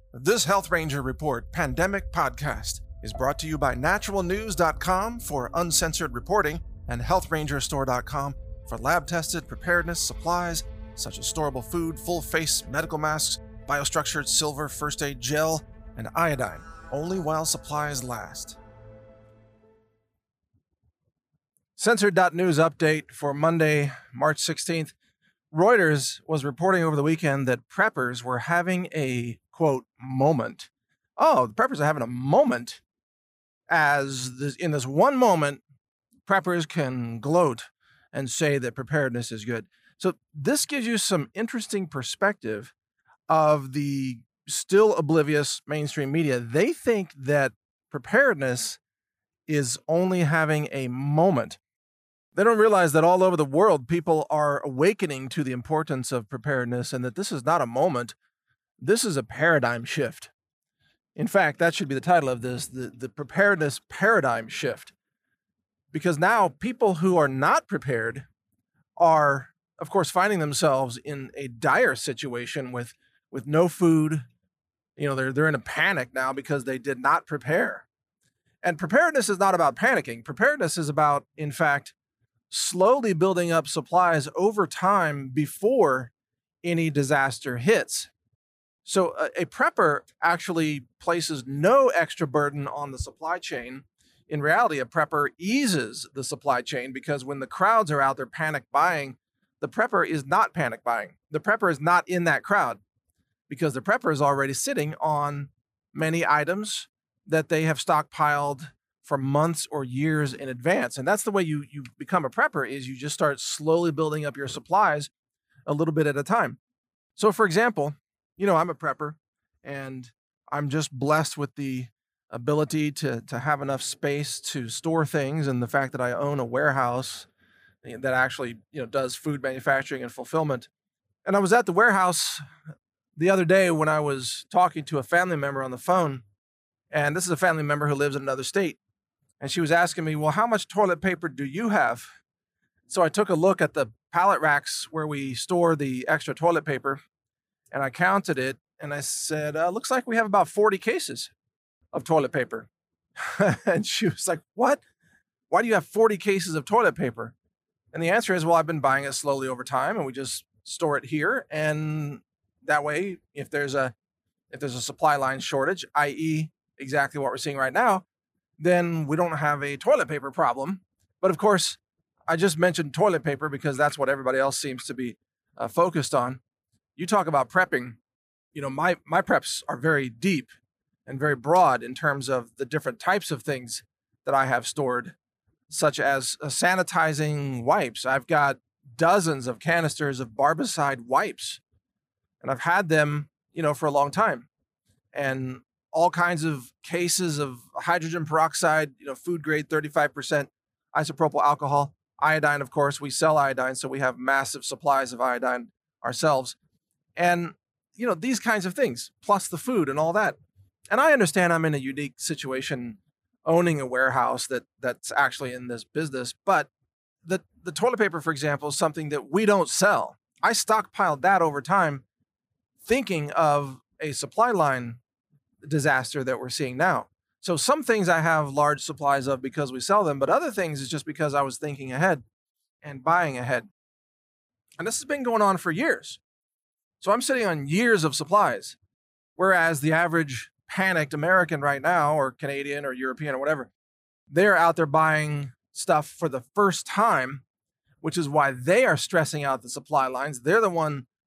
This Health Ranger Report Pandemic Podcast is brought to you by naturalnews.com for uncensored reporting and healthrangerstore.com for lab-tested preparedness supplies such as storable food, full-face medical masks, biostructured silver first aid gel, and iodine, only while supplies last. Censored.news update for Monday, March 16th. Reuters was reporting over the weekend that preppers were having a, quote, moment. Oh, the preppers are having a moment in this one moment, preppers can gloat and say that preparedness is good. So this gives you some interesting perspective of the still oblivious mainstream media. They think that preparedness is only having a moment. They don't realize that all over the world, people are awakening to the importance of preparedness and that this is not a moment. This is a paradigm shift. In fact, that should be the title of this, the preparedness paradigm shift. Because now people who are not prepared are, of course, finding themselves in a dire situation with no food. You know, they're in a panic now because they did not prepare. And preparedness is not about panicking. Preparedness is about, in fact, slowly building up supplies over time before any disaster hits. So a prepper actually places no extra burden on the supply chain. In reality, a prepper eases the supply chain because when the crowds are out there panic buying, the prepper is not panic buying. The prepper is not in that crowd because the prepper is already sitting on many items that they have stockpiled for months or years in advance. And that's the way you become a prepper, is you just start slowly building up your supplies a little bit at a time. So for example, you know, I'm a prepper and I'm just blessed with the ability to have enough space to store things, and the fact that I own a warehouse that actually, you know, does food manufacturing and fulfillment. And I was at the warehouse the other day when I was talking to a family member on the phone, and this is a family member who lives in another state. And she was asking me, well, how much toilet paper do you have? So I took a look at the pallet racks where we store the extra toilet paper, and I counted it, and I said, looks like we have about 40 cases of toilet paper. And she was like, what? Why do you have 40 cases of toilet paper? And the answer is, well, I've been buying it slowly over time, and we just store it here. And that way, if there's a supply line shortage, i.e. exactly what we're seeing right now, then we don't have a toilet paper problem. But of course, I just mentioned toilet paper because that's what everybody else seems to be focused on. You talk about prepping, you know, my preps are very deep and very broad in terms of the different types of things that I have stored, such as sanitizing wipes. I've got dozens of canisters of Barbicide wipes, and I've had them, you know, for a long time. And all kinds of cases of hydrogen peroxide, you know, food grade 35% isopropyl alcohol, iodine, of course. We sell iodine, so we have massive supplies of iodine ourselves. And, you know, these kinds of things, plus the food and all that. And I understand I'm in a unique situation owning a warehouse that's actually in this business, but the toilet paper, for example, is something that we don't sell. I stockpiled that over time, thinking of a supply line disaster that we're seeing now. So some things I have large supplies of because we sell them, but other things is just because I was thinking ahead and buying ahead. And this has been going on for years. So I'm sitting on years of supplies, whereas the average panicked American right now, or Canadian or European or whatever, they're out there buying stuff for the first time, which is why they are stressing out the supply lines. They're the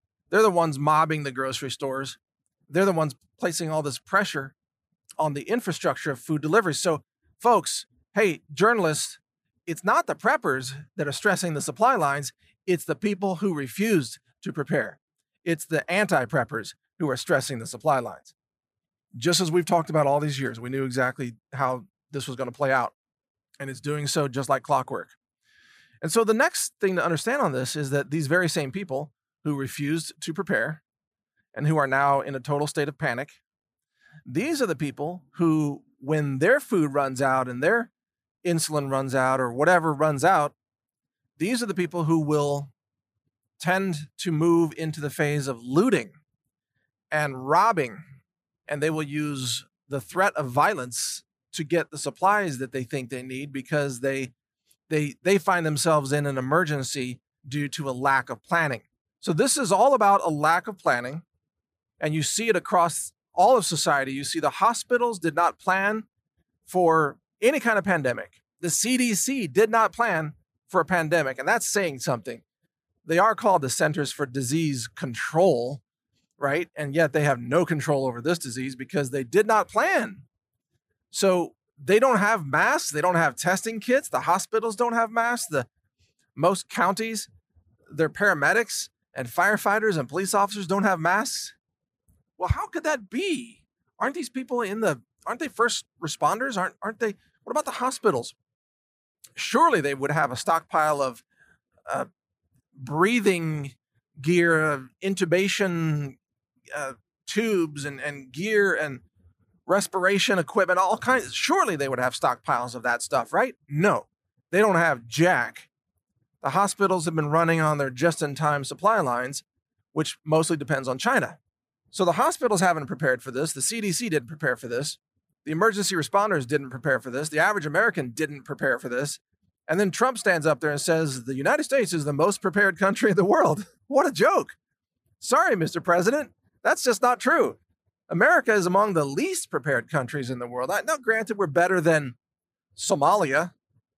ones mobbing the grocery stores. They're the ones placing all this pressure on the infrastructure of food delivery. So, folks, hey, journalists, it's not the preppers that are stressing the supply lines. It's the people who refused to prepare. It's the anti-preppers who are stressing the supply lines. Just as we've talked about all these years, we knew exactly how this was going to play out. And it's doing so just like clockwork. And so the next thing to understand on this is that these very same people who refused to prepare and who are now in a total state of panic, these are the people who, when their food runs out and their insulin runs out or whatever runs out, these are the people who will tend to move into the phase of looting and robbing and they will use the threat of violence to get the supplies that they think they need because they find themselves in an emergency due to a lack of planning. So this is all about a lack of planning, and you see it across all of society. You see the hospitals did not plan for any kind of pandemic. The CDC did not plan for a pandemic, and that's saying something. They are called the Centers for Disease Control, right? And yet they have no control over this disease because they did not plan. So they don't have masks. They don't have testing kits. The hospitals don't have masks. Most counties, their paramedics and firefighters and police officers don't have masks. Well, how could that be? Aren't these people aren't they first responders? Aren't they? What about the hospitals? Surely they would have a stockpile of breathing gear, intubation tubes and gear and respiration equipment, all kinds. Surely they would have stockpiles of that stuff, right? No, they don't have jack. The hospitals have been running on their just-in-time supply lines, which mostly depends on China. So the hospitals haven't prepared for this. The CDC didn't prepare for this. The emergency responders didn't prepare for this. The average American didn't prepare for this. And then Trump stands up there and says, the United States is the most prepared country in the world. What a joke. Sorry, Mr. President. That's just not true. America is among the least prepared countries in the world. Now, granted, we're better than Somalia,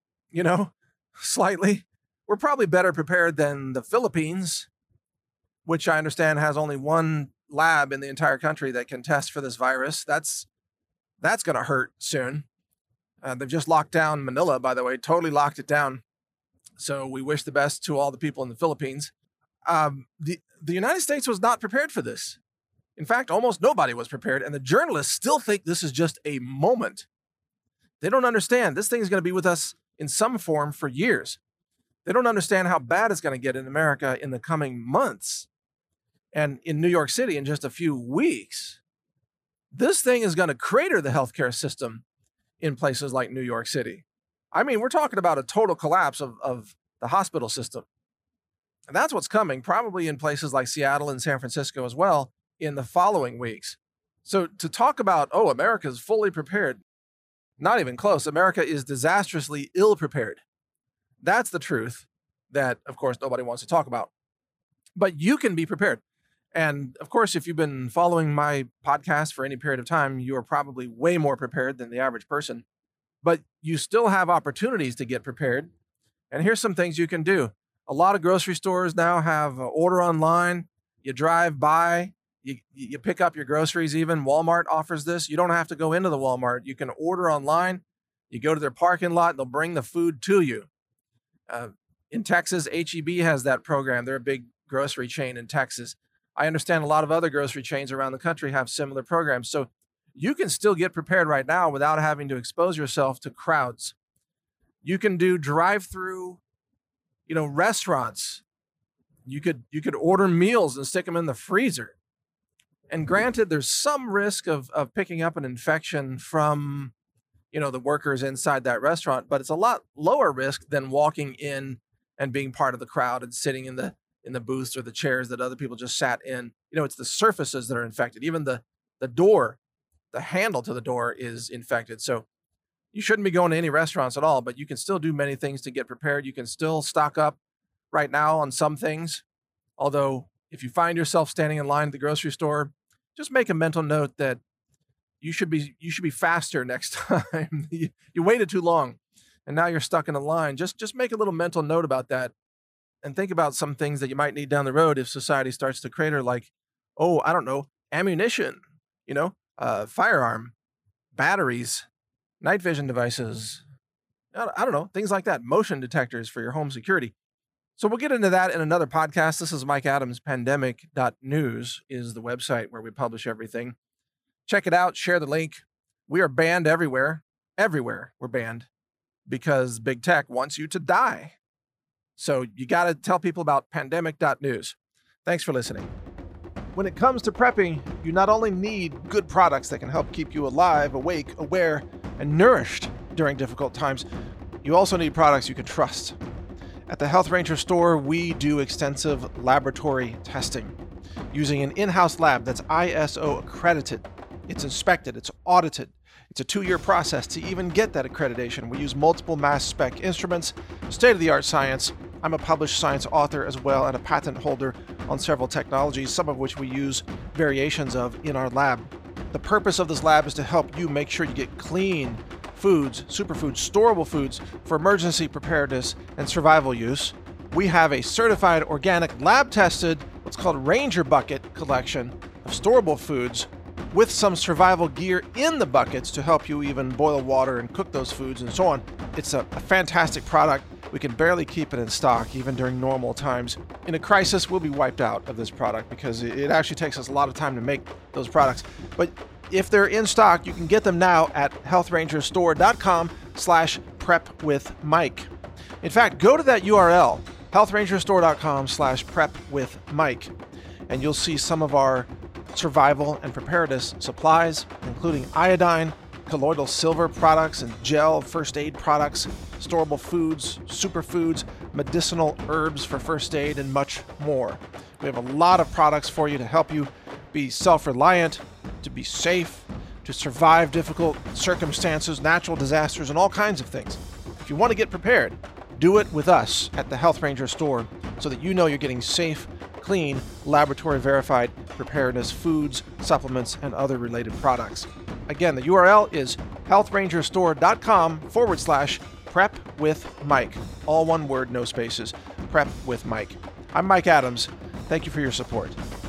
slightly. We're probably better prepared than the Philippines, which I understand has only one lab in the entire country that can test for this virus. That's going to hurt soon. They've just locked down Manila, by the way, totally locked it down. So we wish the best to all the people in the Philippines. The United States was not prepared for this. In fact, almost nobody was prepared, and the journalists still think this is just a moment. They don't understand. This thing is going to be with us in some form for years. They don't understand how bad it's going to get in America in the coming months. And in New York City in just a few weeks. This thing is going to crater the healthcare system in places like New York City. I mean, we're talking about a total collapse of the hospital system. And that's what's coming, probably in places like Seattle and San Francisco as well in the following weeks. So to talk about, America is fully prepared, not even close. America is disastrously ill prepared. That's the truth that, of course, nobody wants to talk about. But you can be prepared. And of course, if you've been following my podcast for any period of time, you are probably way more prepared than the average person. But you still have opportunities to get prepared. And here's some things you can do. A lot of grocery stores now have order online. You drive by, you pick up your groceries even. Walmart offers this. You don't have to go into the Walmart. You can order online. You go to their parking lot, they'll bring the food to you. In Texas, H-E-B has that program. They're a big grocery chain in Texas. I understand a lot of other grocery chains around the country have similar programs. So you can still get prepared right now without having to expose yourself to crowds. You can do drive-through, restaurants. You could order meals and stick them in the freezer. And granted, there's some risk of picking up an infection from, the workers inside that restaurant, but it's a lot lower risk than walking in and being part of the crowd and sitting in the booths or the chairs that other people just sat in. It's the surfaces that are infected. Even the door, the handle to the door is infected. So you shouldn't be going to any restaurants at all, but you can still do many things to get prepared. You can still stock up right now on some things. Although if you find yourself standing in line at the grocery store, just make a mental note that you should be faster next time. You waited too long and now you're stuck in a line. Just make a little mental note about that. And think about some things that you might need down the road if society starts to crater, like, ammunition, firearm, batteries, night vision devices, I don't know, things like that, motion detectors for your home security. So we'll get into that in another podcast. This is Mike Adams. Pandemic.news is the website where we publish everything. Check it out. Share the link. We are banned everywhere. Everywhere we're banned because big tech wants you to die. So you got to tell people about pandemic.news. Thanks for listening. When it comes to prepping, you not only need good products that can help keep you alive, awake, aware, and nourished during difficult times, you also need products you can trust. At the Health Ranger store, we do extensive laboratory testing using an in-house lab that's ISO accredited. It's inspected, it's audited. It's a 2-year process to even get that accreditation. We use multiple mass spec instruments, state-of-the-art science. I'm a published science author as well and a patent holder on several technologies, some of which we use variations of in our lab. The purpose of this lab is to help you make sure you get clean foods, superfoods, storable foods for emergency preparedness and survival use. We have a certified organic lab-tested, what's called Ranger Bucket collection of storable foods with some survival gear in the buckets to help you even boil water and cook those foods and so on. It's a fantastic product. We can barely keep it in stock even during normal times. In a crisis, we'll be wiped out of this product because it actually takes us a lot of time to make those products. But if they're in stock, you can get them now at healthrangerstore.com/prepwithmike. In fact, go to that URL, healthrangerstore.com/prepwithmike, and you'll see some of our survival and preparedness supplies, including iodine, colloidal silver products and gel first aid products, storable foods, superfoods, medicinal herbs for first aid, and much more. We have a lot of products for you to help you be self-reliant, to be safe, to survive difficult circumstances, natural disasters, and all kinds of things. If you want to get prepared, do it with us at the Health Ranger store so that you know you're getting safe, clean, laboratory-verified preparedness foods, supplements, and other related products. Again, the URL is healthrangerstore.com/prepwithmike. All one word, no spaces. Prep with Mike. I'm Mike Adams. Thank you for your support.